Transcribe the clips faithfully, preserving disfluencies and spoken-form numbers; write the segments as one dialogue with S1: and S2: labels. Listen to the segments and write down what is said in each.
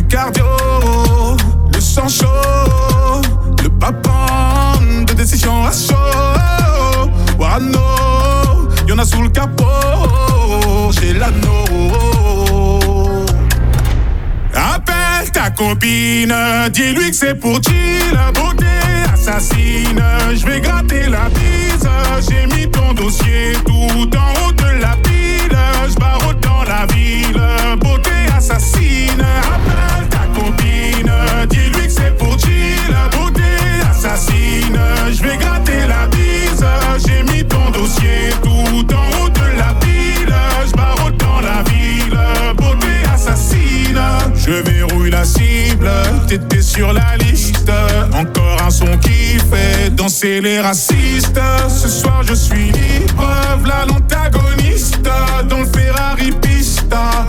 S1: cardio, le sang chaud, le papan de décision à chaud. Wano, y'en a sous le capot, j'ai l'anneau. Appelle ta copine, dis-lui que c'est pour chill, beauté assassine. Je vais gratter la bise, j'ai mis ton dossier tout en haut de la pile. Je barre dans la ville, beauté assassine. Appelle ta copine, dis-lui que c'est pour chill, beauté assassine. Je vais gratter la bise, j'ai mis ton dossier tout en haut de la pile. Je barre dans la ville, beauté assassine. Je verrouille la cible, t'étais sur la liste. Encore un son qui fait danser les racistes. Ce soir je suis libre, v'là l'antagoniste dans le Ferrari Pista.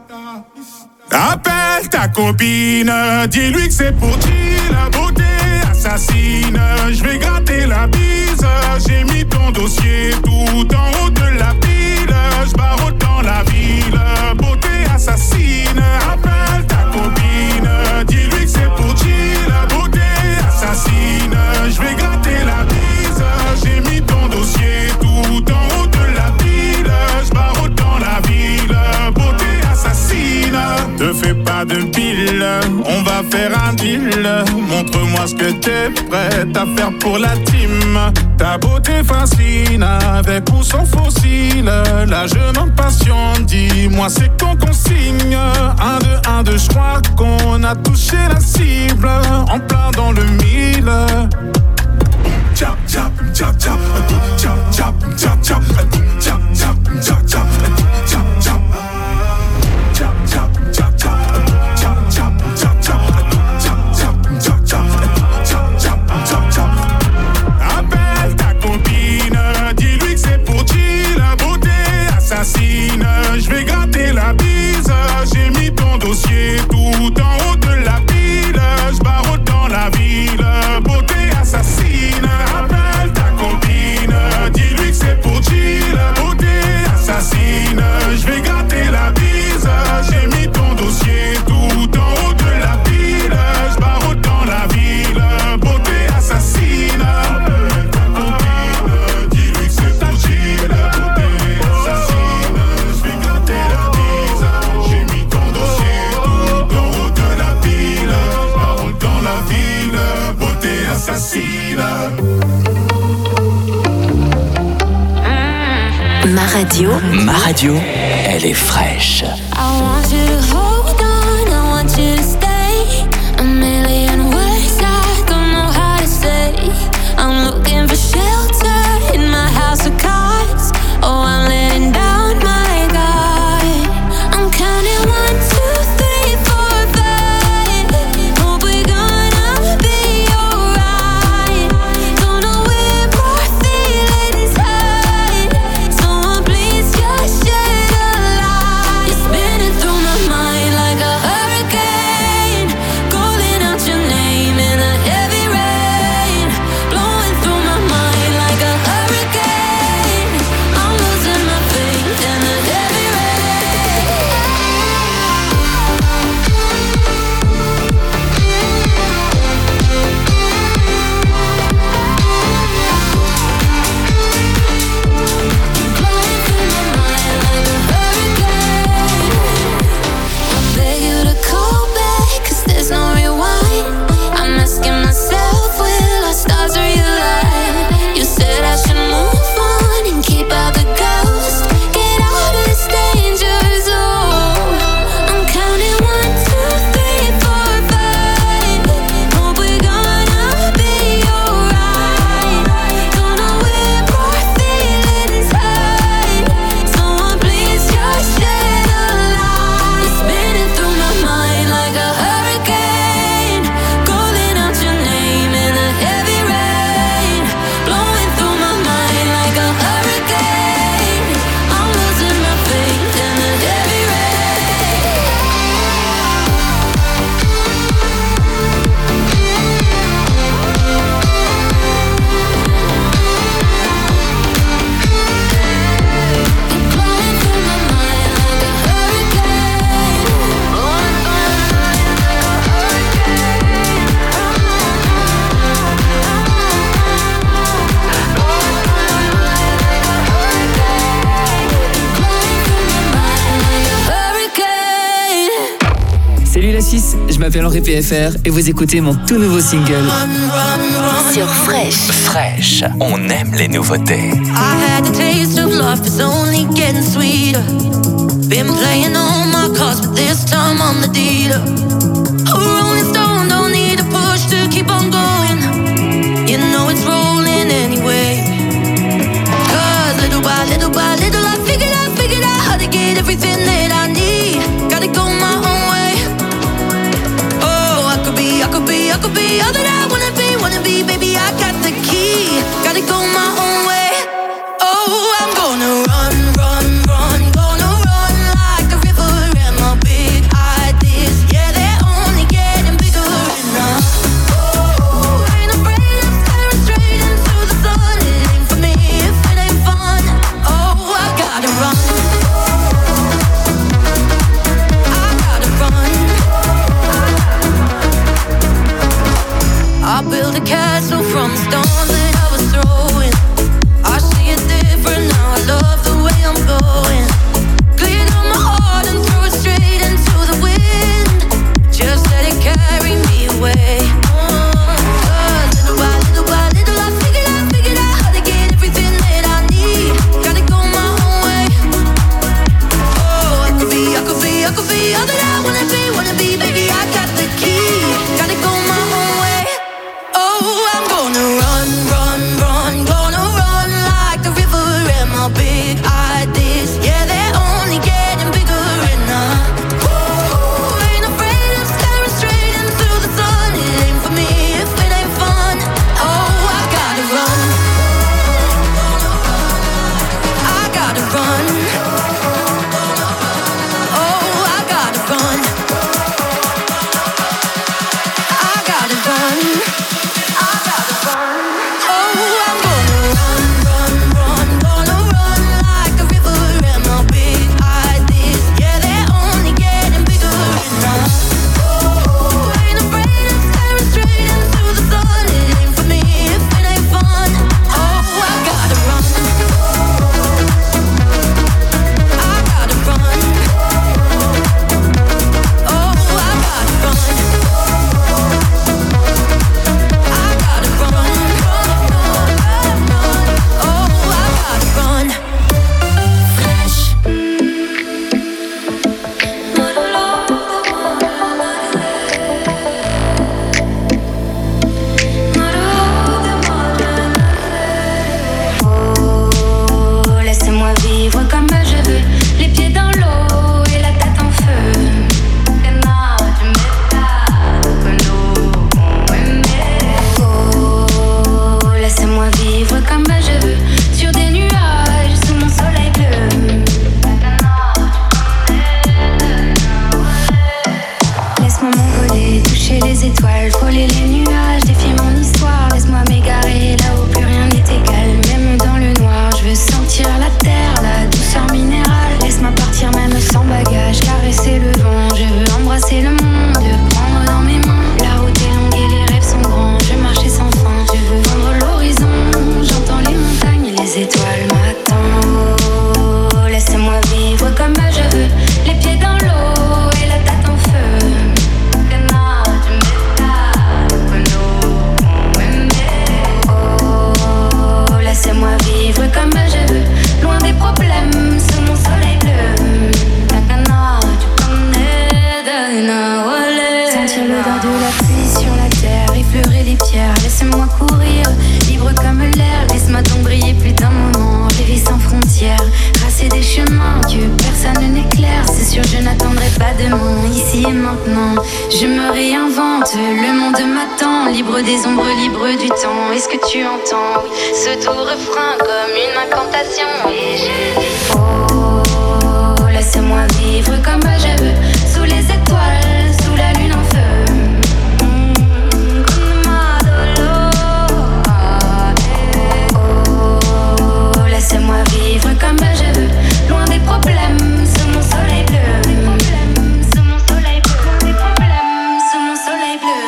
S1: Appelle ta copine, dis-lui que c'est pour chill, la beauté assassine. Je vais gratter la bise, j'ai mis ton dossier tout en haut de la pile. Je barre dans la ville, beauté assassine. Appelle ta copine, dis-lui que c'est pour chill, la beauté assassine. Je vais gratter la bise, j'ai mis ton dossier tout en haut de la pile. Je barre dans la ville, beauté assassine. Te fais pas de pile, on va faire un deal. Montre-moi ce que t'es prête à faire pour la team. Ta beauté fascine, avec ou sans fossile. Là je m'impatiente, dis-moi c'est quand qu'on signe. Un, deux, un, deux, je crois qu'on a touché la cible. En plein dans le mille. Chap, chap, chap, chap, chap, chap, chap, chap, chap, chap, chap, chap, chap. Appelle ta copine, dis-lui que c'est pour chill, la beauté assassine. Je vais gratter la bise, j'ai mis ton dossier tout en haut de la pile. Je barre dans la ville, beauté assassine. Appelle ta copine, dis-lui que c'est pour chill, la beauté assassine. Je vais gratter la bise, j'ai mis ton dossier tout en haut de la pile. Je barre dans la ville, beauté assassine. Appelle ta copine, dis-lui que c'est pour chill, la beauté assassine. Je vais gratter la bise, j'ai mis ton dossier tout en haut de la pile. Je barre dans la ville, beauté assassine.
S2: Ma radio,
S3: ma radio, elle est fraîche.
S4: I want you to hold on, I want you to stay. A million words I don't know how to say. I'm looking for shelter in my house of cards. Oh, I'm letting down my guard. I'm counting one, two, three, four, five. Hope we're gonna be alright. Don't know where more feelings hide. Someone please just shed a light. It's been
S2: m'appelle Henri P F R et vous écoutez mon tout nouveau single
S3: sur Fresh. Fresh, on aime les nouveautés.
S5: I had the taste of love, it's only getting sweeter. Been playing all my cards, but this time I'm the dealer. A rolling stone, don't need a push to keep on going. You know it's rolling anyway. Cause little by little by little I figured out, figured out how to get everything that I need. Gotta go my own way. Oh, I could be, I could be, I could be all that I wanna be, wanna be, baby, I got the key. Gotta go my own way. Oh, I'm gonna run, run, run, gonna run like a river, and my big ideas, yeah, they're only getting bigger enough. Oh, ain't afraid of staring straight into the sun. It ain't for me if it ain't fun. Oh, I gotta run. I gotta run. I built a castle from the stones that I was throwing. I see it different now, I love the way I'm going. Cleared on my heart and threw it straight into the wind. Just let it carry me away. Cause little by little by little I figured out, figured out how to get everything that I need. Gotta go my own way. Oh, I could be, I could be, I could be all that I wanna be, wanna be, baby, I got the key. Gotta go my own way. Oh, I'm gonna run, run, run, gonna run like the river, and my big ideas, yeah, they're only getting bigger enough. Ooh, ain't afraid of staring straight into the sun. It ain't for me if it ain't fun. Oh, I gotta run. I gotta run. Oh, I gotta run. I gotta run. I gotta run. Oh, I'm gonna run, run, run, gonna run like a river, and my big ideas, yeah, they're only getting bigger enough. Oh, ain't afraid of staring straight into the sun. It ain't for me if it ain't fun. Oh, I gotta run. I gotta run. Oh, I gotta run. I gotta run. Oh, I gotta run. Fresh.
S4: Oh, laissez-moi vivre comme je veux, les pieds dans l'eau et la tête en feu. Que non, tu m'étonnes, que nous on aimait. Oh, laissez-moi vivre comme je veux, sur des nuages, sous mon soleil bleu. Laisse-moi m'envoler, toucher les étoiles, frôler les nuages, défier mon histoire. Laisse-moi m'égarer là où plus rien n'est égal, même dans le noir. Je veux sentir la terre, la douceur minérale. Laisse-moi partir même sans bagage, caresser le vent. Je veux embrasser le monde, prendre dans mes mains. La route est longue et les rêves sont grands. Je veux marcher sans fin, je veux vendre l'horizon. J'entends les montagnes et les étoiles m'attendent. Oh, laissez-moi vivre comme je veux, les pieds dans l'eau et la tête en feu. Que non, tu m'étonnes, que nous on aimait. Oh, laissez-moi vivre comme je veux, loin des problèmes, sous mon soleil bleu. Takana, tu connais, Dana, Wale. Sentir l'odeur de la pluie sur la terre, effleurer les pierres. Laisse-moi courir, libre comme l'air. Laisse-moi donc briller plus d'un moment, rêver sans frontières. Tracer des chemins que personne n'éclaire. C'est sûr, je n'attendrai pas demain, ici et maintenant. Je me réinvente, le monde m'attend. Libre des ombres, libre du temps. Est-ce que tu entends, oui, ce doux refrain comme une incantation? Et je dis oh, laissez-moi vivre comme je veux, sous les étoiles, sous la lune en feu. Mm, comme Madolo. Oh, laissez-moi vivre comme je veux, loin des problèmes, sous mon soleil bleu. Sous mon soleil bleu, des problèmes, sous mon soleil bleu.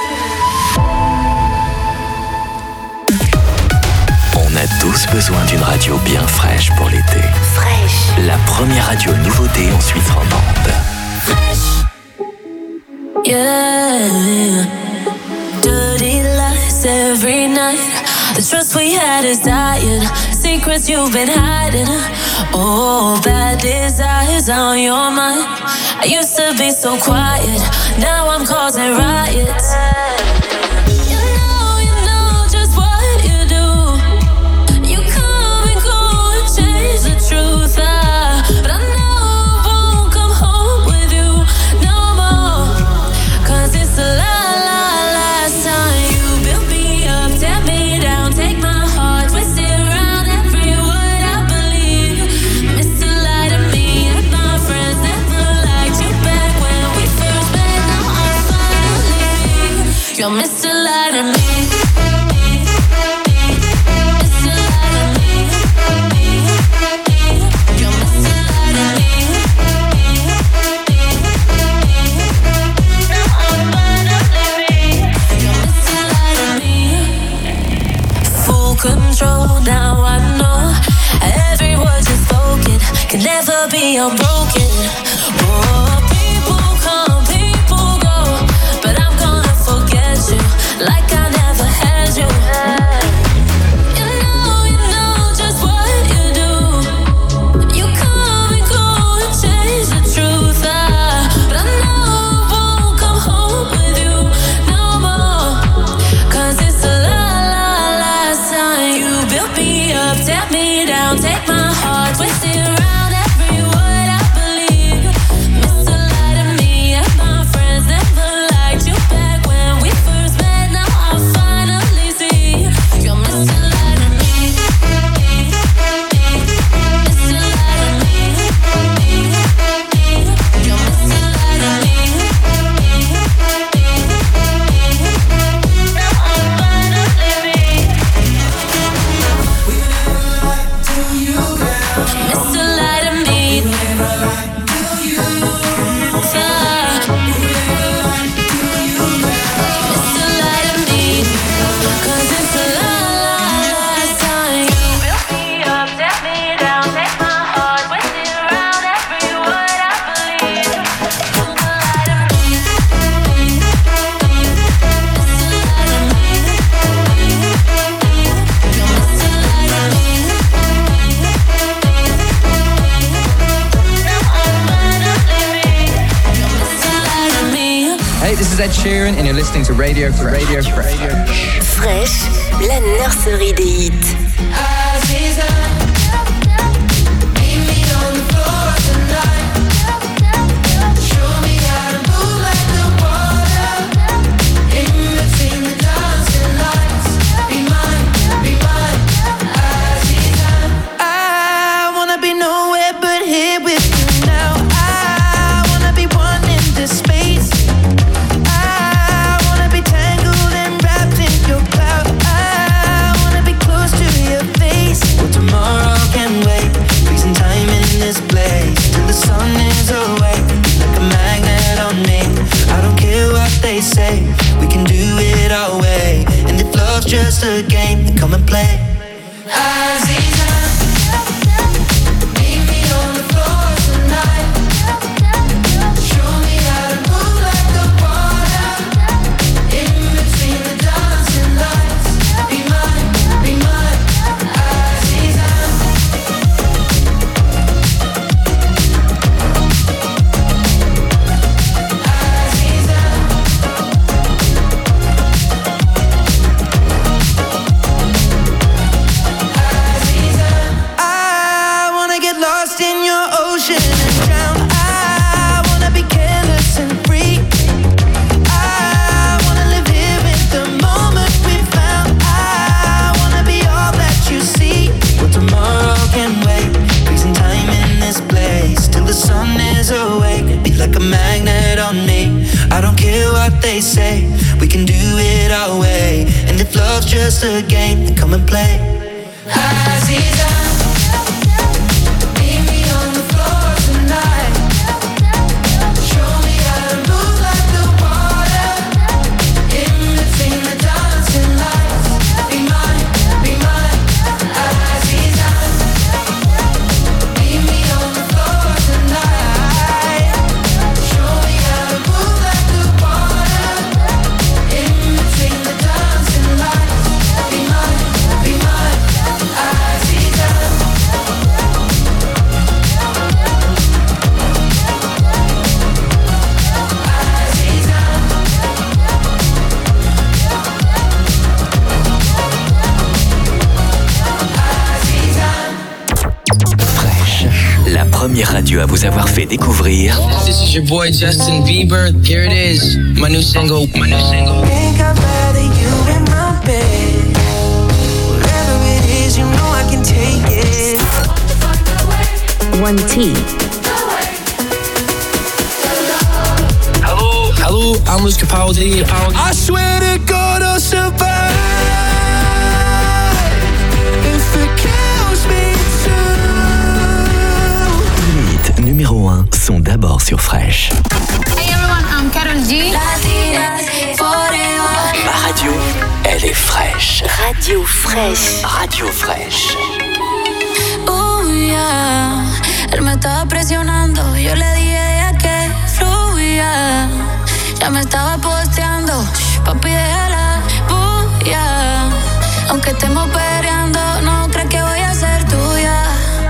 S3: On a tous besoin d'une radio bien fraîche pour l'été.
S4: Fresh.
S3: La première radio nouveauté en Suisse romande.
S4: Fresh.
S5: Yeah. Dirty lies every night. The trust we had is dying. Secrets you've been hiding. Oh, bad desires on your mind. I used to be so quiet. Now I'm causing riots. You know, you know just what you do. You come and go and change the truth. Ah, but I know I won't come home with you no more. Cause it's the la la last time you built me up, tear me down, take my heart, twist it around every word I believe. Mister Lie to me and my friends never liked you back when we first met. Now I'm finally you're Mister Lie to me. Mister Lie to me. You're Mister Lie to me. Now I'm finally you're Mister Lie to me. Full control, now I know every word you've spoken can never be unbroken. Oh, people come, people go, but I'm gonna forget you like I never had you. You know, you know just what you do. You come and go and change the truth. Ah, but I know I won't come home with you no more. Cause it's the la la last time you built me up, tear me down, take my heart, twist it around every word I believe. Mister Lie to me and my friends never liked you back when we first met. Now I finally see you're Mister Lie to me. Mister Lie to me. You're Mister Lie to me. Now I'm finally Mister Lie to me. Mister Lie to me. Cause it's the la la last time you built me up, tear me down, take my heart, twist it around every word I believe. Mister Lie to me. Mister Lie to me. You're Mister Lie to me.
S6: Hey, this is Ed Sheeran and you're listening to Radio Fresh. Radio Fresh.
S7: Fresh, la nurserie des hits.
S5: I wanna be nowhere but here with you now. I wanna be one in this space. I wanna be tangled and wrapped in your cloud. I wanna be close to your face. Well, tomorrow can wait. Freezing time in this place till the sun is awake. Like a magnet on me. I don't care what they say. We can do it our way. And if love's just a game, then come and play. Aziza, meet me on the floor tonight. Show me how to move like the water. In between the dancing lights. Be mine, be mine, Aziza. Aziza. I wanna get lost in your ocean and drown. I wanna be careless and free. I wanna live here in the moment we found. I wanna be all that you see. Well, tomorrow can wait. Freezing time in this place till the sun is awake. Be like a magnet on me. I don't care what they say. We can do it our way. And if love's just a game, then come and play. Aziza, meet me on the floor tonight. Show me how to move like the water. In between the dancing lights. Be mine, be mine, Aziza. Meet me on the floor tonight. Show me how to move like the water.
S3: radio à vous avoir fait découvrir.
S8: This is your boy Justin Bieber. Here it is, my new single, my new single.
S9: Think I'd rather you in my bed. Whatever it is, you know I can take it.
S10: One T.
S8: Hello, hello, I'm Luis Capaldi. I swear to God I'll survive if it kills me too.
S3: Hit numéro un sont d'abord sur Fresh.
S11: Hey everyone, I'm Karol G.
S3: Ma radio, elle est fraîche.
S7: Radio fraîche.
S3: Radio fraîche.
S5: Oh yeah, él me estaba presionando. Yo le dije a que fluya. Ya me estaba posteando. Papi, déjala, bulla. Aunque estemos peleando, no crees que voy a ser tuya.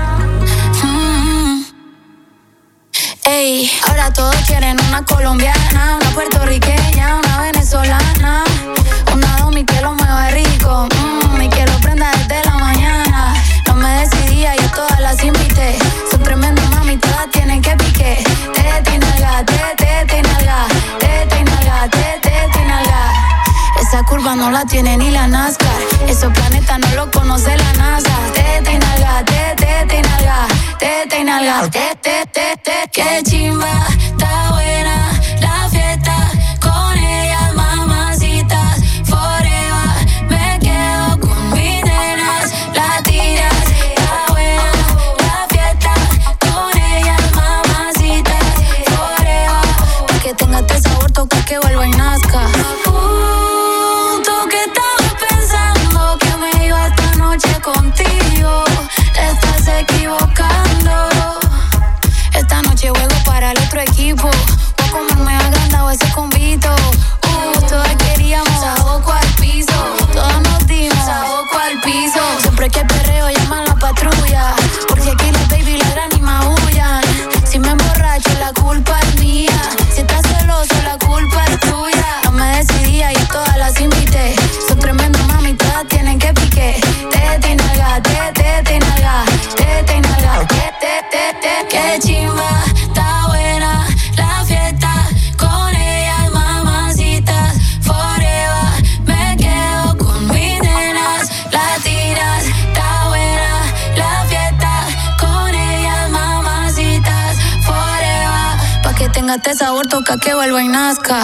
S5: Mm. Ey, ahora todos quieren una colombiana, una puertorriqueña, una venezolana, una domi que lo mueve rico. Mm, y que lo prenda desde la mañana. No me decidía, yo todas las invité. Son tremendas mami, todas tienen que pique. Tete y nalga, tete y nalga, tete y nalga, tete y nalga. Esa curva no la tiene ni la NASCAR. Esos planetas no lo conoce la NASA. Tete y nalga, tete y nalga, tete y nalga, tete, tete. Qué chimba, está buena la fiesta. Con ellas mamacitas, forever. Me quedo con mis nenas, la tiras. Está buena la fiesta. Con ellas mamacitas, forever. Pa' que tenga este sabor, toca que vuelva y nazca. Uh, tú que estabas pensando que me iba esta noche contigo, te estás equivocando. Esta noche juego para el otro equipo. Voy a comerme agrandado ese convito. Uh, todas queríamos saboco al piso. Todas nos dimos saboco al piso. Siempre que perreo llaman la patrulla. Porque aquí las baby ladran y maullan. Si me emborracho la culpa es mía. Si estás celoso la culpa es tuya. No me decidía y todas las invité. Son tremendas mami, todas tienen que pique. Tete y nalga, tete y nalga, tete y nalga, tete, tete. Qué chimba, está buena la fiesta. Con ellas mamacitas, forever. Me quedo con mis nenas, las tiras. Está buena la fiesta. Con ellas mamacitas, forever. Pa' que tenga este sabor, toca que vuelva y nazca.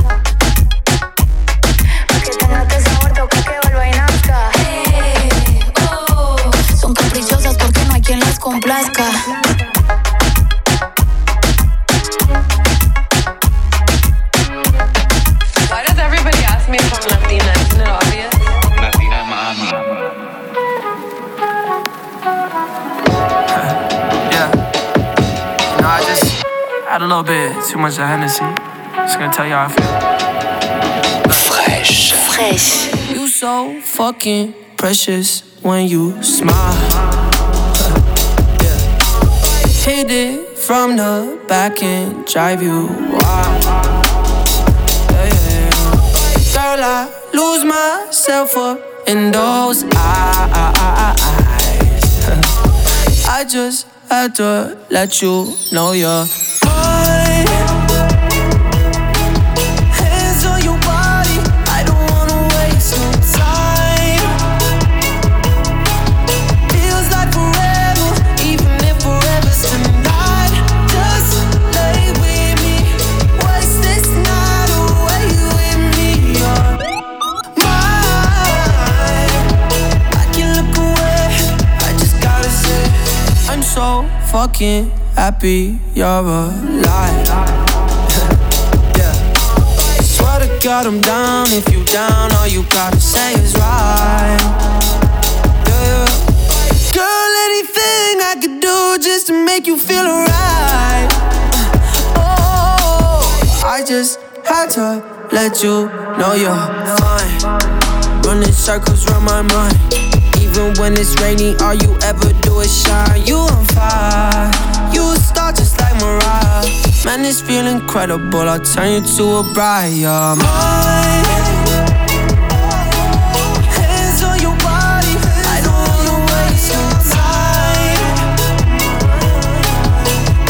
S5: Pa' que tenga este sabor, toca que vuelva y nazca. Hey, oh. Son caprichosas porque no hay quien las complazca.
S12: Why does everybody ask me if I'm Latina? Isn't it obvious?
S13: Latina mami.
S8: Yeah. No, I just had a little bit too much of Hennessy. Just gonna tell you how I feel.
S3: Fresh.
S7: Fresh.
S8: You so fucking precious when you smile. Yeah. Hit it from the back and drive you wild. Yeah, yeah. Girl, I lose myself up in those eyes. I just had to let you know you're mine. Hands on your body, I don't wanna waste no time. Feels like forever, even if forever's tonight. Just lay with me, waste this night away with me. You're mine. I can look away, I just gotta say I'm so fucking happy you're alive. Yeah. Swear to God I'm down. If you down, all you gotta say is right. Yeah, yeah. Girl, anything I could do just to make you feel alright. Oh, I just had to let you know you're fine. Running circles around my mind. Even when it's rainy, all you ever do is shine. You on fire, you a star just like Mariah. Man, this feel incredible, I'll turn you to a bride. You're mine. Hands on your body, I don't wanna waste no time.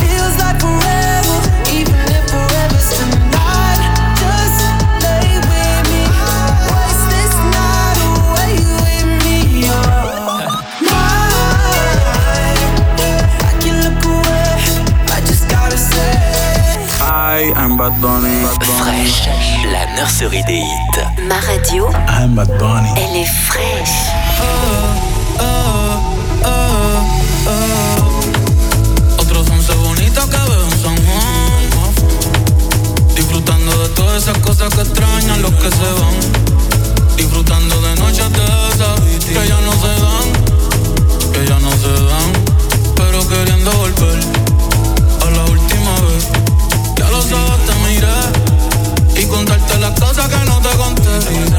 S3: nurserie des hits.
S7: Ma radio,
S1: I'm Bad Bunny.
S7: Elle est fraîche.
S8: Oh, oh, oh, oh. Otros once bonitos que veo en San Juan, disfrutando de todas esas cosas que extrañan los que se van, disfrutando de noches de esas que ya no se dan, que ya no se dan, pero queriendo volver a la última vez. Ya los ojos te miré y contarte las cosas que no te conté,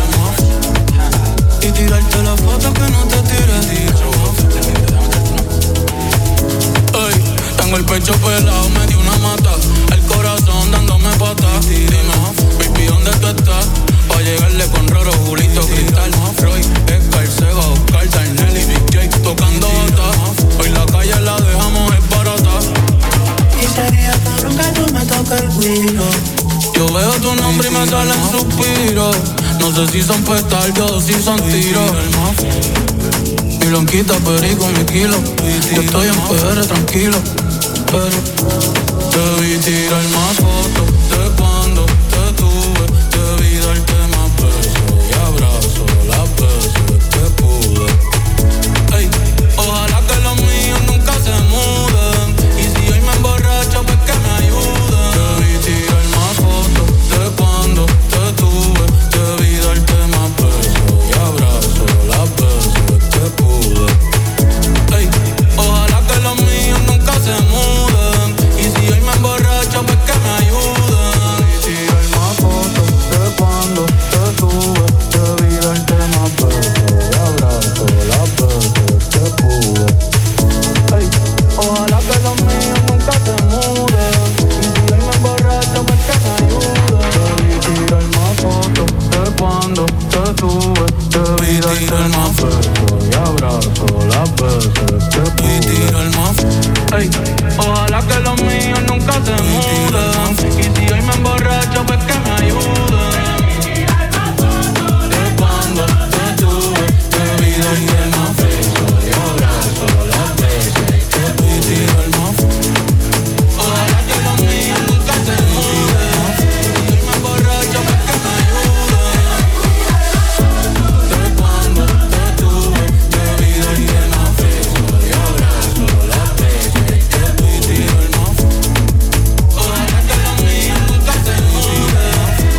S8: y tirarte las fotos que no te tiré. Ey, tengo el pecho pelado, me dio una mata, el corazón dándome patas. Dime, baby, ¿dónde tú estás? Pa' llegarle con Roro, Julito, Cristal, Roy, Edgar, Sega, Oscar, Darnell y Big J tocando bata. Hoy la calle la dejamos esbarata.
S9: Y sería cabrón que tú me toques el culo.
S8: Yo veo tu nombre y me salen suspiros. No sé si son petardos o si son tiros. Mi blanquita, perico, mi kilo. Yo estoy en P R tranquilo, pero te vi tirar más fotos de cuando te tuve. Te vi darte más besos y abrazos las veces que pude. Ey, ojalá que los míos nunca se muden. Y si hoy me emborracho, pues que me ayuden. Te vi tirar más fotos de cuando te tuve. Te vi darte más besos y abrazos las veces que pude. Ey, ojalá que los míos nunca se muden. Y si hoy me emborracho, pues que me ayuden. Te vi tirar más fotos de cuando te tuve. Te vi darte más besos y abrazos las veces que pude. Ey, ojalá que los míos nunca se muden. Y si hoy me emborracho, pues que me ayuden. Te vi tirar más fotos de cuando te tuve. Te vi darte más besos y abrazos las veces que pude. Tirar más. Ey, ojalá que los míos nunca se muden. Y si hoy me emborracho, pues que me ayuden. De cuando te tuve, te vi darte más besos y abrazos las veces que pude. Tirar más. Ojalá que los míos nunca se muden. Y si hoy me emborracho, pues que me ayuden. De cuando te tuve, te vi darte más besos y abrazos las veces que pude. Tirar más. Ojalá que los míos nunca se muden.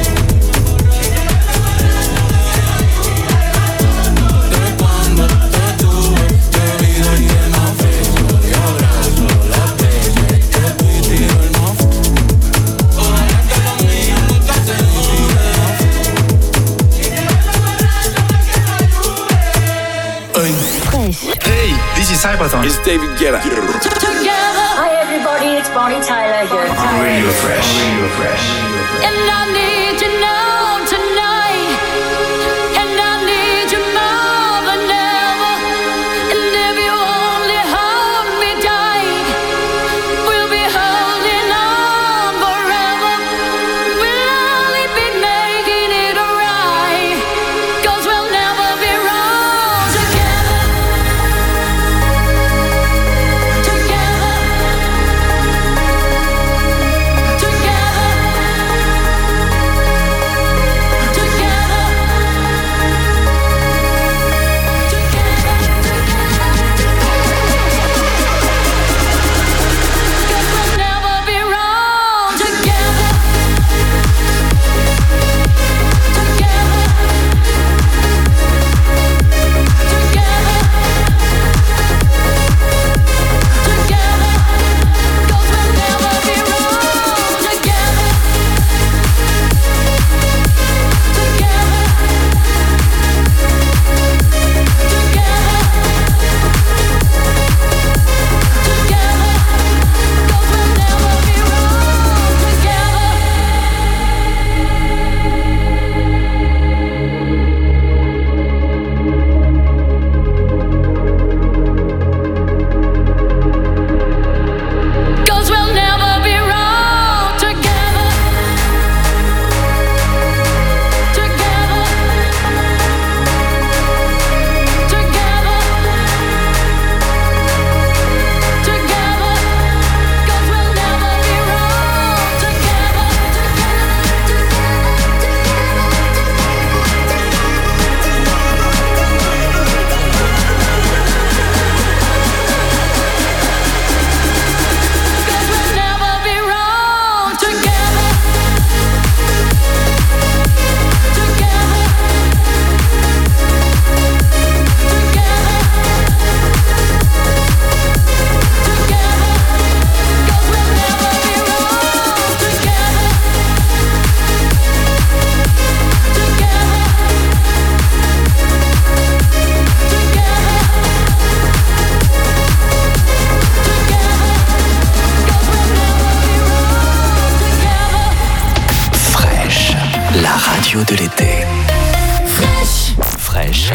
S8: De cuando te tuve, te vi darte más besos y abrazos las veces que pude. Tirar más. Ojalá que los míos nunca se muden.
S13: Hey, this is Cybertron. It's David Guetta.
S4: Hi everybody, it's Bonnie Tyler here.
S13: Radio Fresh. Radio Fresh.
S4: And I need you now tonight. And I need you more than ever. And if you only hold me tight, we'll be holding on forever. We'll only be making it right. 'Cause we'll never be wrong together. Together. Together.
S3: radio de l'été. Fraîche. Fraîche.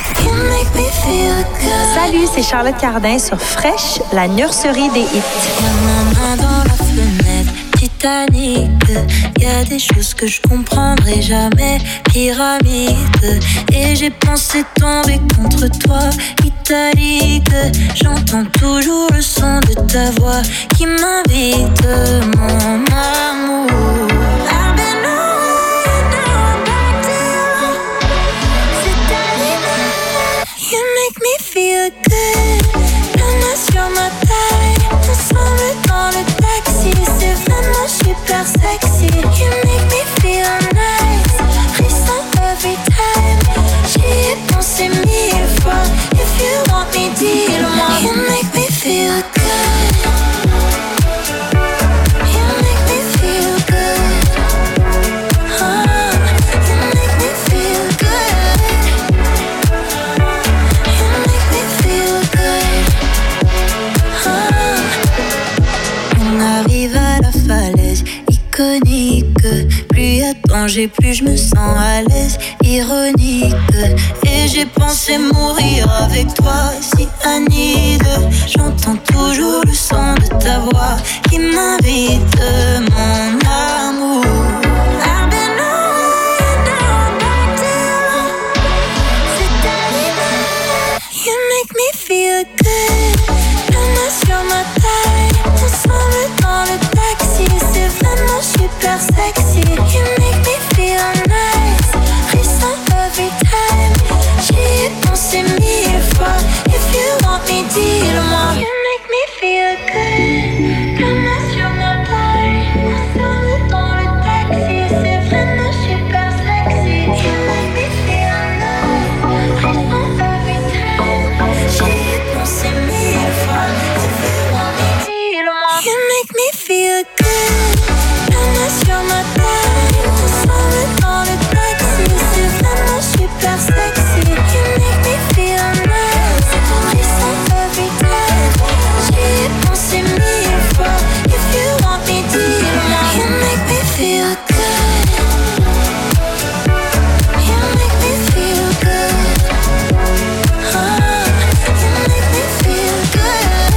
S14: Salut, c'est Charlotte Cardin sur Fraîche, la nurserie des hits.
S5: Main dans la fenêtre, Titanic. Y a des choses que je comprendrai jamais. Pyramide. Et j'ai pensé tomber contre toi, italique. J'entends toujours le son de ta voix qui m'invite, mon amour. You make me feel good. La main sur ma taille, ensemble dans le taxi, c'est vraiment super sexy. You make me feel nice, frisson every time. J'y ai pensé mille fois. If you want me, dis-le-moi. You make me feel good. You make me feel good. Oh, you make me feel good. On arrive à la falaise iconique. Plus y a de danger, plus je me sens à l'aise. Ironique. Et j'ai pensé mourir avec toi, si Anide. J'entends toujours le son de ta voix qui m'invite, mon amour. I've been on down back down. C'est animal. You make me feel good. La main sur ma taille, ensemble dans le taxi, c'est vraiment super sexy. You make me feel nice, frisson every time. J'y ai pensé mille fois. If you want me, dis-le-moi. You make me feel good. La main sur ma taille, ensemble dans le taxi, c'est vraiment super sexy. You make me feel nice, frisson every time. J'y ai pensé mille fois. You make me feel good. La main sur ma taille, ensemble dans le taxi, c'est vraiment super sexy. You make me feel nice, frisson every time. J'y ai pensé mille fois. If you want me, dis-le-moi. You make me feel good. You make me feel good. Oh, you make me feel good.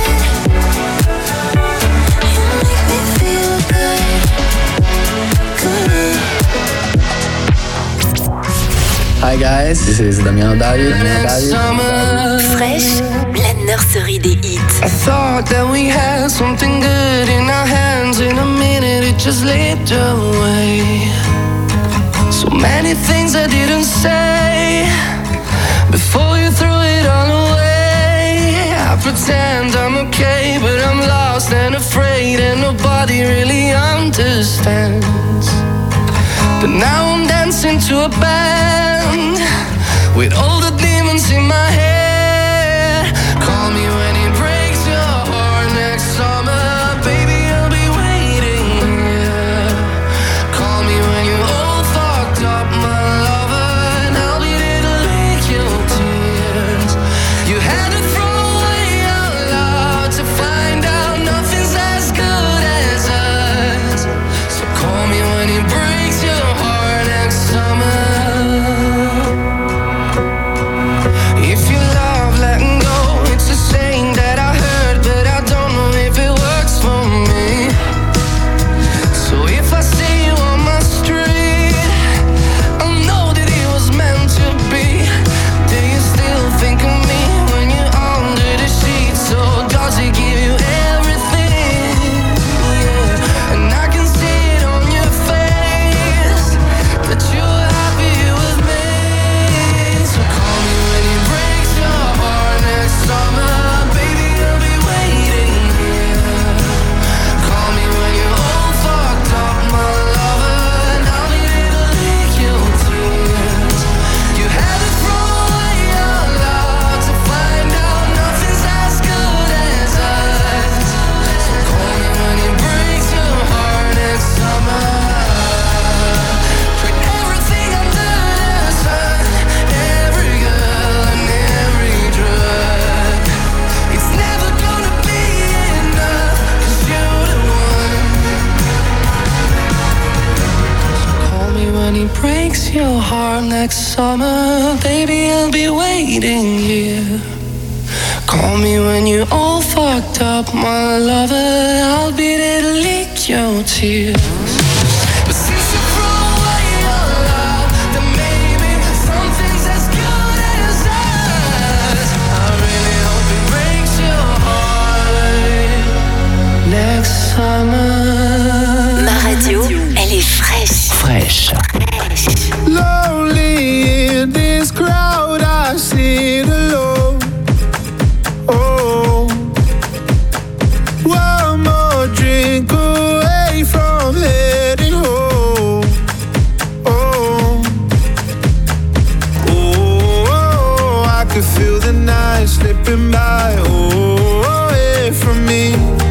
S6: Hi guys, this is Damien Dario.
S7: Fraîche, la nurserie des hits.
S9: I thought that we had something good in our hands. In a minute it just slipped away. So many things I didn't say before you threw it all away. I pretend I'm okay, but I'm lost and afraid, and nobody really understands. But now I'm dancing to a band with all the demons in my head. Call me when it breaks your heart next summer, baby, I'll be waiting here. Call me when you're all fucked up, my lover, and I'll be there to lick your tears. You had to throw away our love to find out nothing's as good as us. So call me when it breaks your heart next summer. If you love letting go, it's a saying breaks your heart next summer, baby, I'll be waiting here. Call me when you're all fucked up, my lover, I'll be there to lick your tears. But since you threw away your love, then maybe something's as good as us. I really hope it breaks your heart next summer.
S7: Ma radio, elle est fraîche.
S3: Fraîche.
S15: Lonely in this crowd, I sit alone. Oh, one more drink away from heading home. Oh, oh, I could feel the night slipping by. Oh, away from me.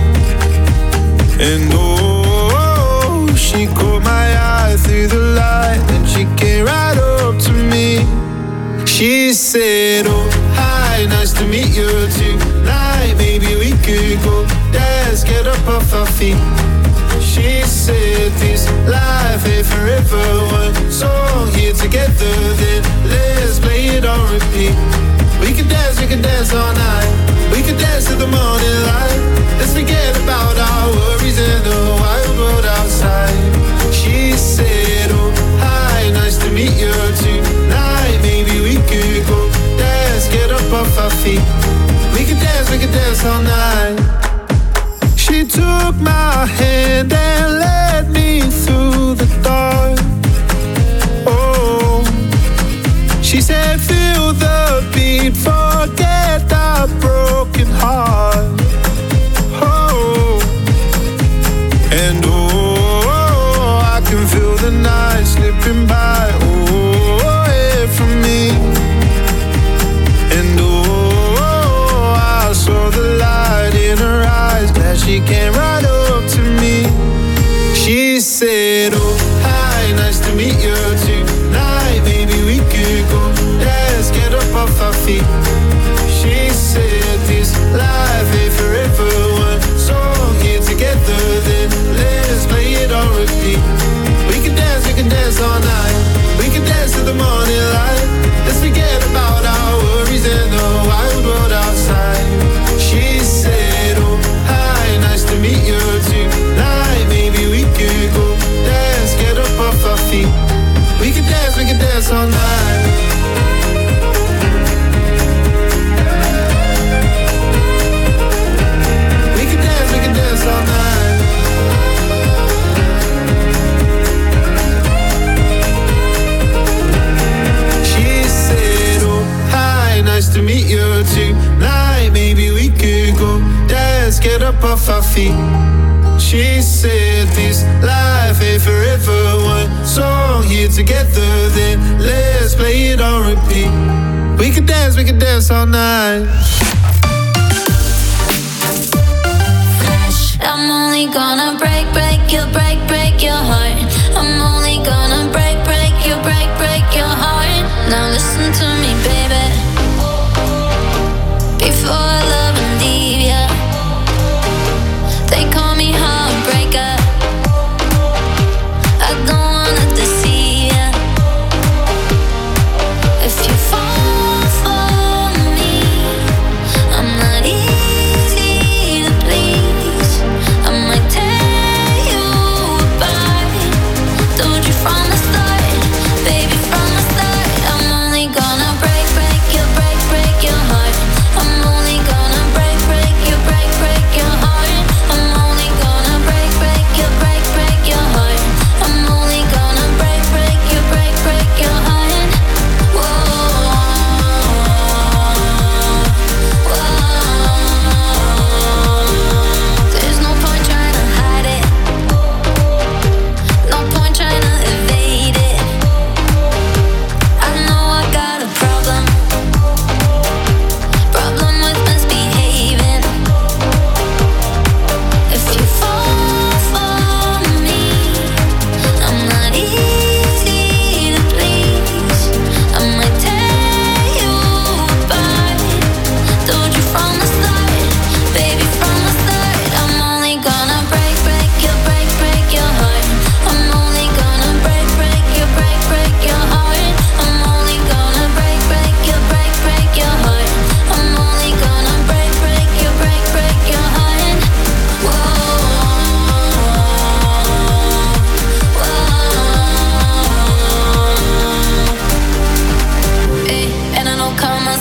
S15: And oh, she caught my eye through the light, and she came right up to me. She said, oh, hi, nice to meet you tonight. Maybe we could go dance, get up off our feet. She said, this life ain't forever. One song here together, then let's play it on repeat. We can dance, we can dance all night. We can dance to the morning light. Let's forget about our worries and the wild world outside. She said, oh, hi, nice to meet you tonight. Maybe we could go dance, get up off our feet. We can dance, we can dance all night. She took my hand and led me through the dark. Oh, she said, feel the beat, forget our broken heart. Oh, and oh, I can feel the night slipping by. Oh, away from me. And oh, I saw the light in her eyes, that she came right up to me. She said, oh, hi, nice to meet you tonight. Maybe we could go dance, get up off our feet. She said, this life ain't forever. One song here together, then let's play it on repeat. We can dance, we can dance all night. We can dance to the morning light. Let's forget about our worries and the wild world outside. She said, oh, hi, nice to meet you tonight. Maybe we could go dance, get up off our feet. We can dance, we can dance all night. We can dance, we can dance all night. She said, oh, hi, nice to meet you tonight. Maybe we could go dance, get up off our feet. She said, this life ain't forever. One song here together, then let's play it on repeat. We can dance, we can dance all night.
S5: I'm only gonna break, break you, break, break your heart. I'm only gonna break, break you, break, break your heart. Now listen to me, baby. Before I love and leave ya, they call me heartbreaker. I don't wanna deceive ya. If you fall for me, I'm not easy to please. I might tear you apart. Told you from the start.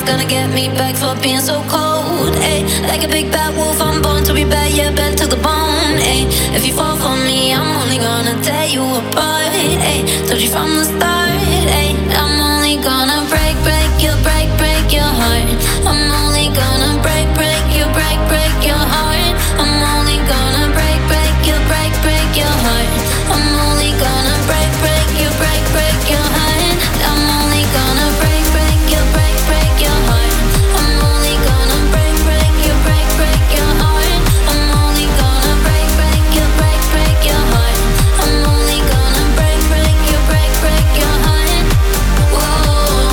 S5: gonna get me back for being so cold. Ay, like a big bad wolf, I'm born to be bad, yeah, bad to the bone. Ay, if you fall for me, I'm only gonna tear you apart. Ay, told you from the start. Ay, I'm only gonna break, break you, break, break your heart. I'm only gonna break, break you, break, break your heart. I'm only gonna break, break you, break, break your heart. I'm only gonna break, break you, break, break your heart. I'm only gonna break, break you, break, break your heart. I'm only gonna break, break you, break, break your heart. I'm only gonna break, break you, break, break your heart. I'm only gonna break, break you, break, break your heart. Whoa,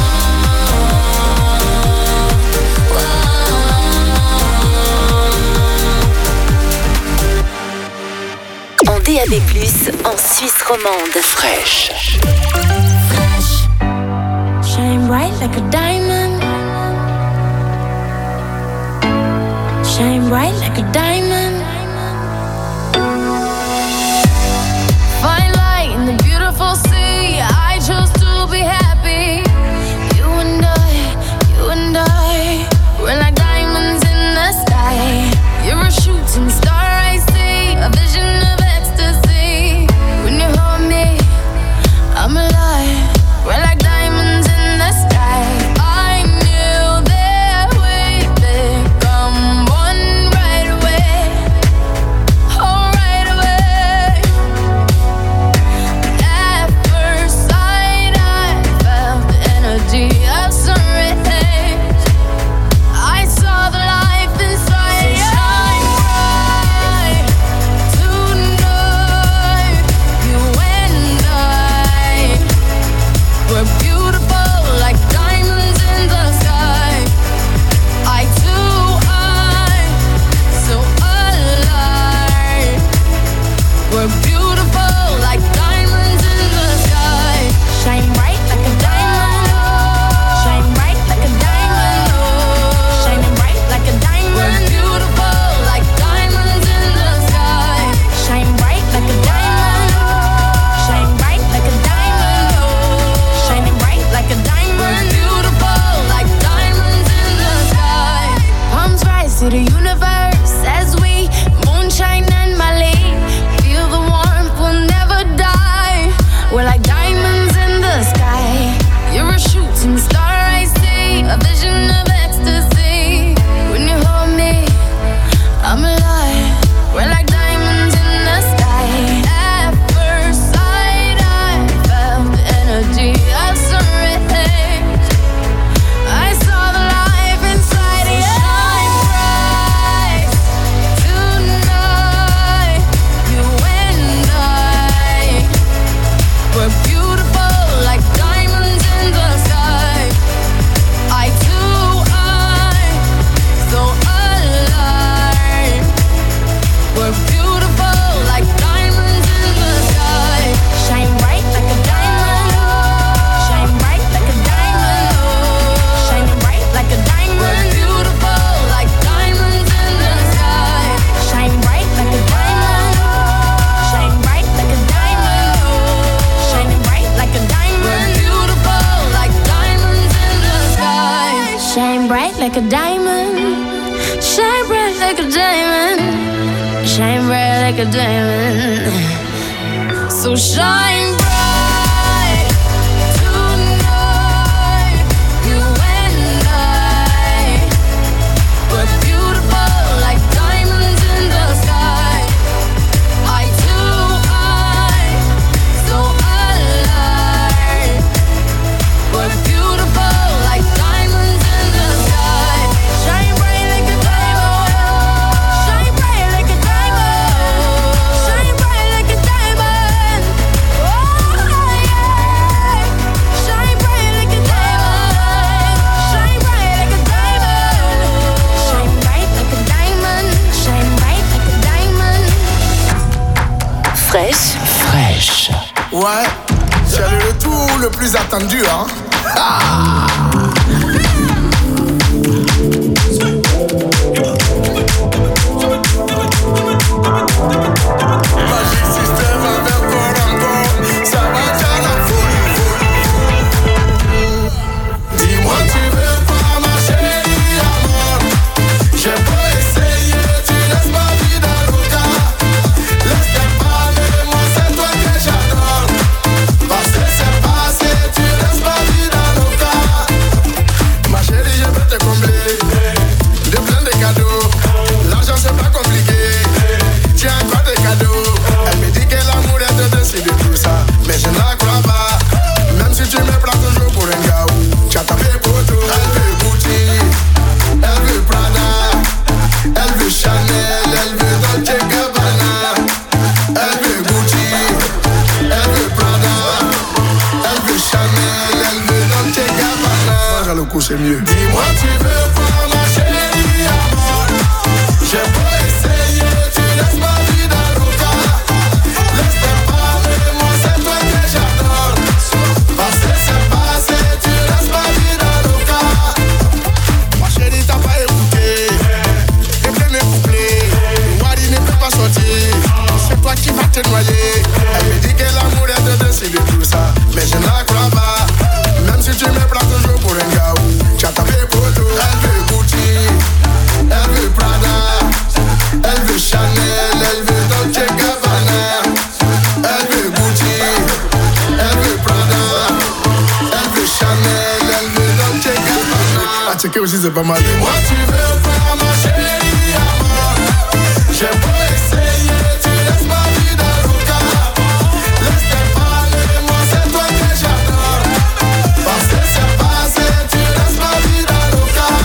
S7: whoa. En D A B plus, en Suisse romande.
S3: Fresh.
S5: Fresh. Shine bright like a diamond. Shine bright like a diamond. Fine light in the beautiful sea. I chose to be happy. You and I, you and I, we're like diamonds in the sky. You're a shooting star, I see, a vision of ecstasy. When you hold me, I'm alive. We're like diamonds in the sky. I knew that we'd become one right away. Oh, right away. At first sight, I felt the energy of sun rays. I saw the life inside. So shine bright tonight. You and I, we're beautiful like diamonds in the sky. I too, I, so alive. We're beautiful like diamonds in the sky. Shine bright like a diamond. Shine bright like a diamond. Shining bright like a diamond. We're beautiful like diamonds in the sky. Shine bright like a diamond. Shine bright like a diamond. Shining bright like a diamond. We're beautiful like diamonds in the sky. Palms rise to the universe as we moonshine and Mali. Feel the warmth, we'll never die. We're like diamonds in the sky. You're a shooting star, I see, a vision of ecstasy. When you hold me, I'm alive. We're like diamonds in the sky. At first sight, I felt the energy of sun rays. I saw the life inside you. Shine bright tonight. You and I, we're beautiful like diamonds in the sky. I too, I, so alive. We're beautiful like diamonds in the sky. Shine bright like a diamond. Shine bright like a diamond. Shining bright like a diamond. We're beautiful like diamonds in the sky. Shine bright like a diamond. Shine bright like a diamond. Shining bright like a diamond. We're beautiful like diamonds in the sky. Shine bright like a diamond. Shine bright like a diamond. Shine bright like a diamond. So shine bright tonight. You and I, we're beautiful like diamonds in the sky. I too, I, so alive. We're beautiful like diamonds in the sky. Shine bright like a diamond. Shine bright like a diamond. Shine bright like a diamond. Oh yeah. Shine bright like a diamond. Shine bright like a diamond. Shine bright like a diamond. Shine bright like a diamond.
S7: Fresh.
S3: Fresh.
S16: Ouais, c'est le retour le plus attendu, hein. Ah. Magic System avec Corango, ça va déjà la folie. Dis-moi tu veux quoi ma coup c'est mieux. Dis-moi tu veux voir ma chérie à mort. J'ai pas essayé, tu laisses ma vie dans le cas. Laisse-moi parler, moi c'est toi que j'adore. Passé c'est passé, tu laisses ma vie dans le cas. Ma chérie t'as pas écouté. Les premiers couplets, Wadi ne peut pas sortir. C'est toi qui vas te noyer. Elle me dit que l'amour est de deux, c'est de tout ça. Mais je ne la crois pas. Même si tu me prends toujours pour un gaou. Tu as tapé pour tout. Elle veut Gucci, elle veut Prada, elle veut Chanel, elle veut Dolce Gabbana. Elle veut Gucci, elle veut Prada, elle veut Chanel, elle veut Dolce Gabbana. À checker aussi c'est pas mal. Moi tu veux voir ma chérie à mort. J'ai pas essayé, tu laisses ma vie dans le cas. Laisse-moi parler, moi c'est toi que j'adore. Passé c'est passé, tu laisses ma vie dans le cas.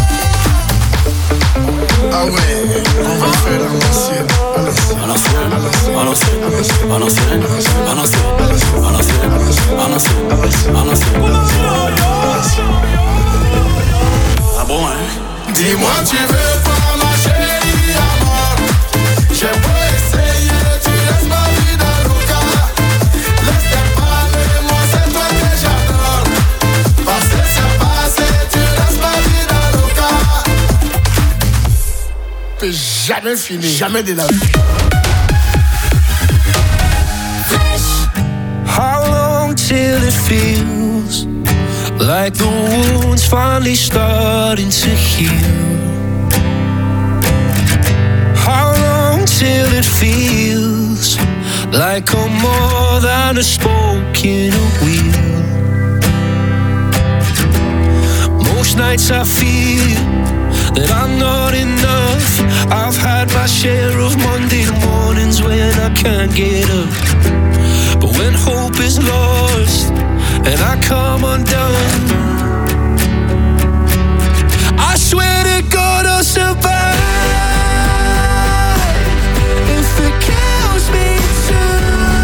S16: Ah ouais, on va faire à l'ancienne, à l'ancienne, à l'ancienne, à l'ancienne, à l'ancienne, à l'ancienne, à l'ancienne, à l'ancienne, à l'ancienne, à l'ancienne. Ah bon hein? Dis-moi tu veux voir ma chérie à mort. J'ai pas essayé, tu laisses ma vie dans le cas. Laisse-moi parler, moi c'est toi que j'adore. Passé c'est passé, tu laisses ma vie dans le cas. T'es jamais fini, jamais de la vie.
S9: How long till it feels like the wound's finally starting to heal? How long till it feels like I'm more than a spoke in a wheel? Most nights I feel that I'm not enough. I've had my share of Monday mornings when I can't get up. But when hope is lost and I come undone, I swear to God I'll survive. If it kills me too,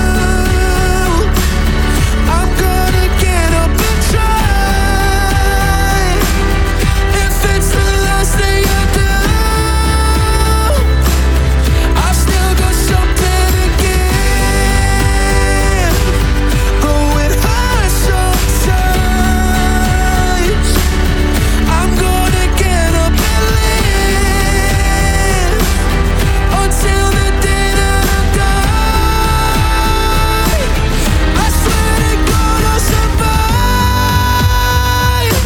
S9: I'm gonna get up and try. If it's the last thing I do, I've still got something to give. Oh, it hurts sometimes. I'm gonna get up and live until the day that I die. I swear to God I'll survive.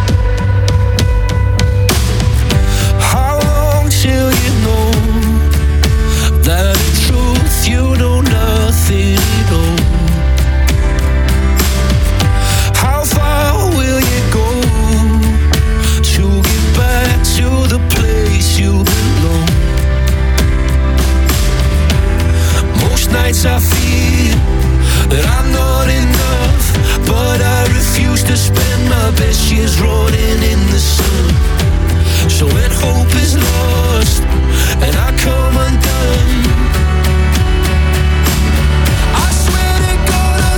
S9: How long till you know that in truth you know nothing at all? How far will you go to get back to the place you belong? Most nights I feel that I'm not enough, but I refuse to spend my best years rotting in the sun. So when hope is lost and I come undone, I swear to God I'll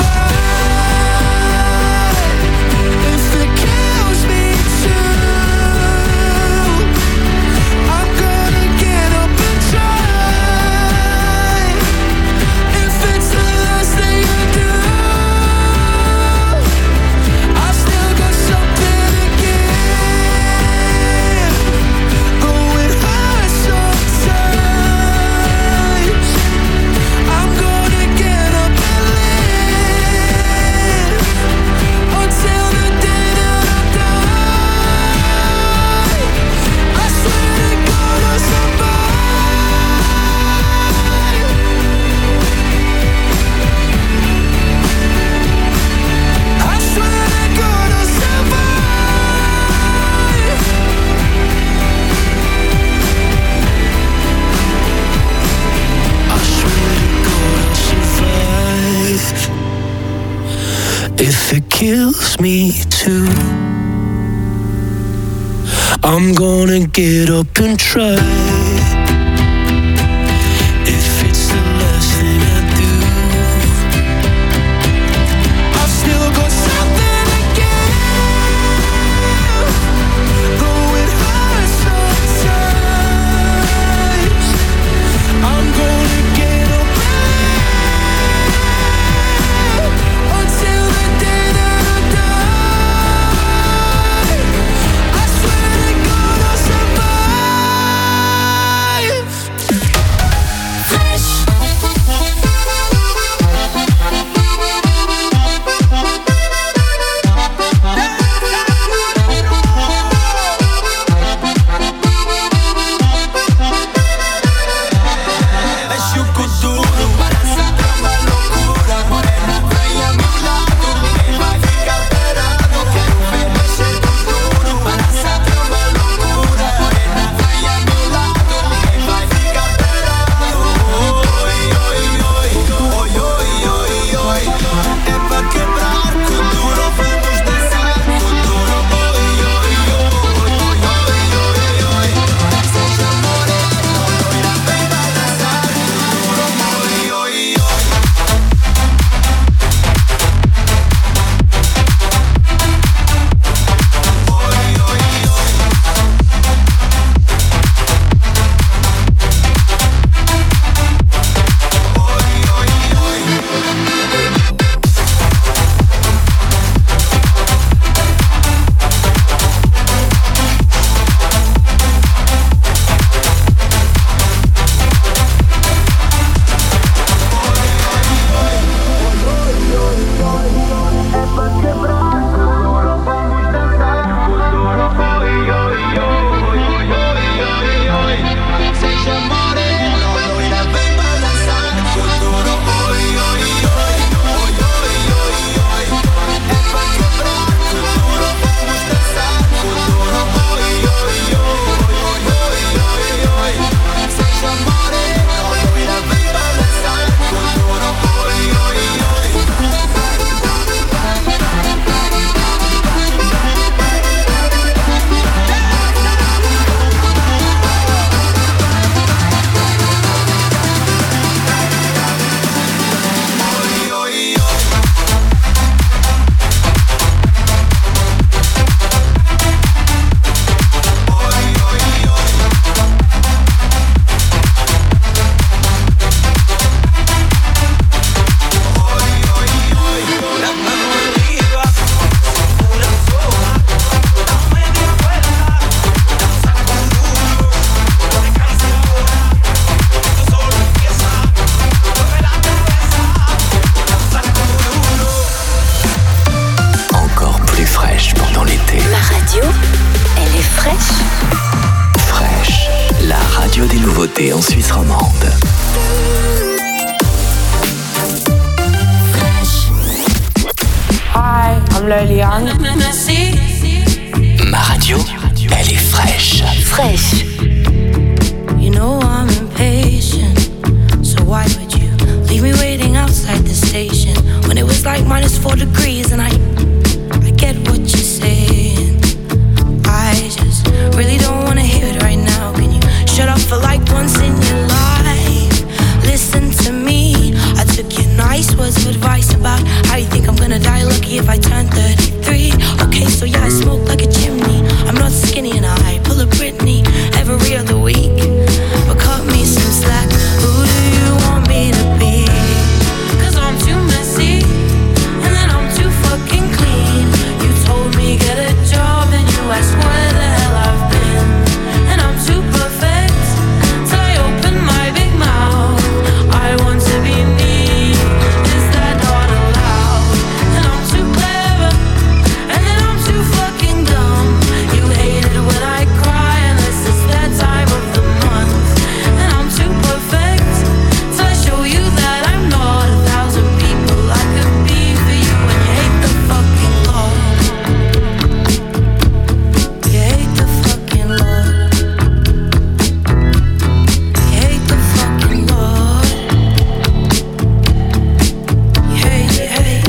S9: survive. If it kills me too, I'm gonna get up and try. If it's the last thing I do, I've still got something to give. Oh, it hurts sometimes. I'm gonna get up and live until the day that I die. I swear to God I'll survive. I swear to God I'll survive. I swear to God I'll survive. If it kills me too, I'm gonna get up and try. If it's the last thing I do, I've still got something to give.
S3: nouveautés en Suisse romande.
S17: Hi, I'm Loliane.
S3: Ma radio, elle est fraîche.
S7: Fraîche.
S5: You know I'm impatient, so why would you leave me waiting outside the station when it was like minus four degrees? And I, I get what you're saying. I just really don't wanna hear it right now. Can you shut up for like once in your life? Listen to me. I took your nice words of advice about how you think I'm gonna die lucky if I turn thirty-three. Okay, so yeah, I smoke like a chimney. I'm not skinny and I pull a Britney every other week. But cut me some slack. Who do you want me to be? Cause I'm too messy and then I'm too fucking clean. You told me get a job and you asked where the hell I've been. And I'm too perfect till I open my big mouth. I want to be me. Is that not allowed? And I'm too clever and then I'm too fucking dumb. You hate it when I cry unless it's that time of the month. And I'm too perfect till I show you that I'm not a thousand people I could be for you. And you hate the fucking Lord. You hate the fucking Lord. You hate the fucking Lord. You hate, you hate.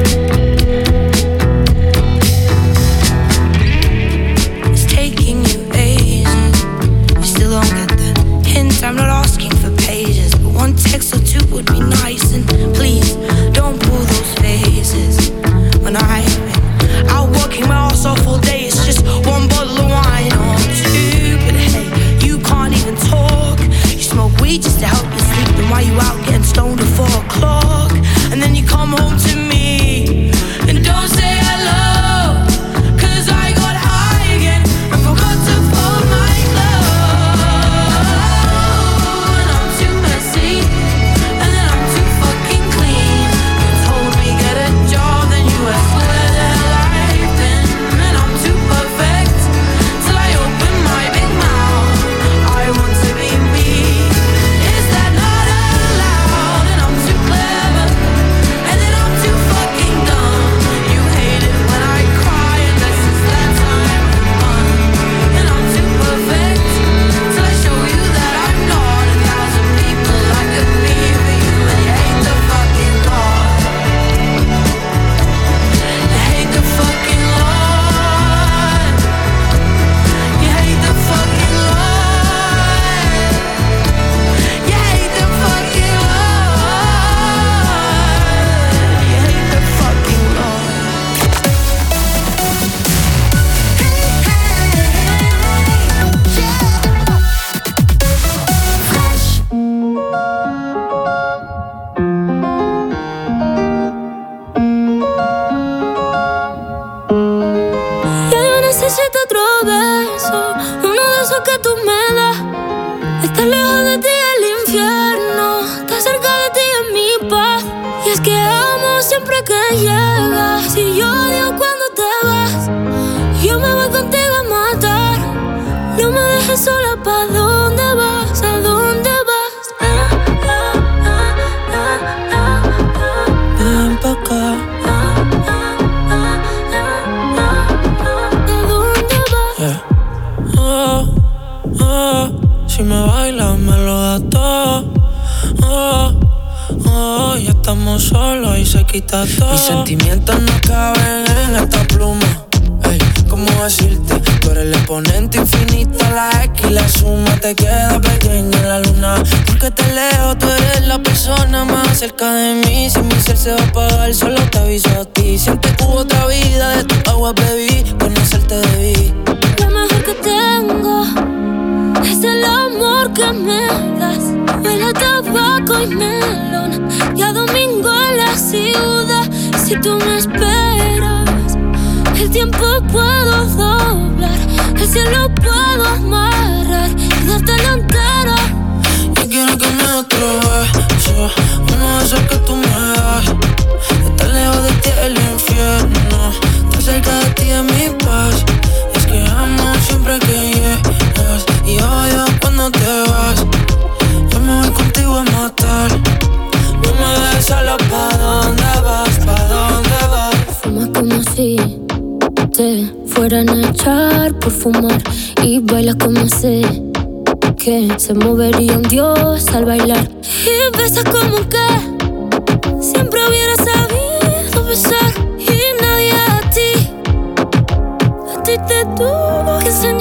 S5: It's taking you ages. You still don't get the hint. I'm not asking for pages, but one text or two would be nice. And please don't pull those faces. When I've been out working my ass off all day, it's just one bottle of wine or two. But hey, you can't even talk. You smoke weed just to help you sleep. Then why you out getting stoned at four o'clock? And then you come home to me and don't say hello. Cause I got high again and forgot to fold my clothes. And I'm too messy and then I'm too fucking clean. You told me get a job, then you asked where the hell I've been. And I'm too perfect till I open my big mouth. I want to be me. Is that not allowed? And I'm too clever and then I'm too fucking dumb. You hate it when I cry unless it's that time of the month. And I'm too perfect till I show you that I'm not a thousand people I could be for you. And you hate the fucking Lord. You hate the fucking Lord. You hate the fucking Lord. You hate the fucking Lord. You hate the fucking Lord.
S4: Ya yo necesito otro beso, uno de esos que tú me das. Estar lejos de ti es el infierno, estar cerca de ti es mi paz. Y es que amo siempre que llegas, y yo odio cuando te vas. Yo me voy contigo a matar, no me dejes sola. ¿Pa' dónde vas? ¿A dónde vas? Ah, ah, ah, ah, ah, ah.
S8: Ven pa' acá. Yeah. Oh, oh, si me bailas me lo das todo. Oh, oh, ya estamos solos y se quita todo. Mis sentimientos no caben en esta pluma. Ey, ¿cómo decirte? Tú eres el exponente infinito, la X y la suma te queda pequeña en la luna. Porque te leo, tú eres la persona más cerca de mí. Si mi ser se va a apagar, solo te aviso a ti. Siente que hubo otra vida, de tu agua bebí, conocerte debí.
S4: Lo mejor que tengo es el amor que me das. Huele a tabaco y melón y a domingo en la ciudad. Si tú me esperas, el tiempo puedo doblar, el cielo puedo amarrar y dártelo entero.
S8: Yo quiero que me des otro beso, uno de esos que tú me das. Estar lejos de ti es el infierno, estar cerca de ti es mi paz. Es que amo siempre que llegas y odio cuando te vas.
S4: te fueran a echar por fumar y bailas como sé que se movería un dios al bailar. Y besas como que siempre hubiera sabido besar y nadie a ti, a ti te tuvo que enseñar.